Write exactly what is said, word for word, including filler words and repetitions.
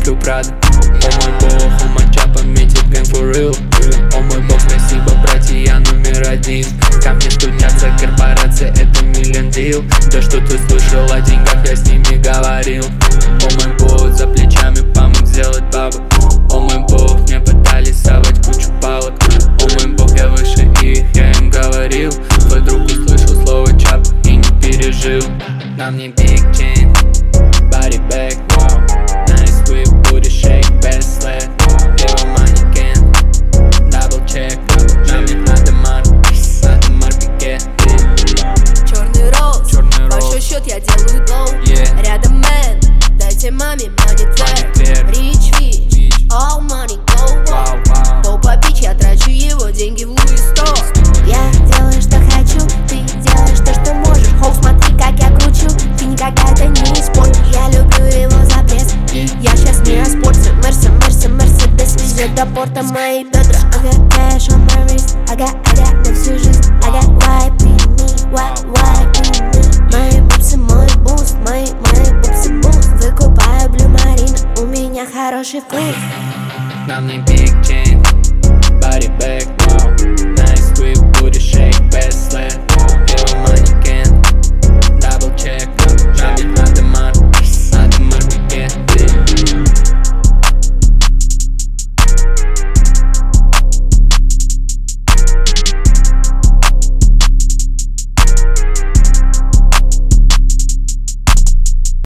сплю Прада. О мой бог, у мача пометит gang for real. О мой бог, спасибо, братья, я номер один. Ко мне стучатся корпорации, это миллион дил. Да что ты слышал о деньгах, я с ними говорил. О мой бог, за плечами помог сделать бабу. О мой бог, мне пытались совать кучу палок. О мой бог, я выше их, я им говорил. Твой друг услышал слово чап и не пережил. На мне big chain, body bag, nice whip, booty shake, best sled. Его манекен, double check. На мне надо марк, надо марпике. Черный роуз, Черный большой роуз. счет, я делаю доу. Yeah. Рядом мэн, дайте маме money Money fair. fair. Rich bitch, Bitch. all money go Вау, wow. вау. Попа бич, я трачу его деньги в Луи сто. Я делаю, что хочу, ты делаешь то, что можешь. Хоу, смотри, как я кручу, ты никогда это не испортишь. Я люблю его за пресс, и я сейчас не распорчу. Мерси, мерси, мерседес везет до порта мои бедра. I got cash on my wrist, I got, I got на всю жизнь. I got white in me, white, white in me. Мои пупсы, мой буст, мои, мои пупсы буст. Выкупаю блю марина, у меня хороший вкус. На мне big chain, body bag, nice whip, booty shake, best sled.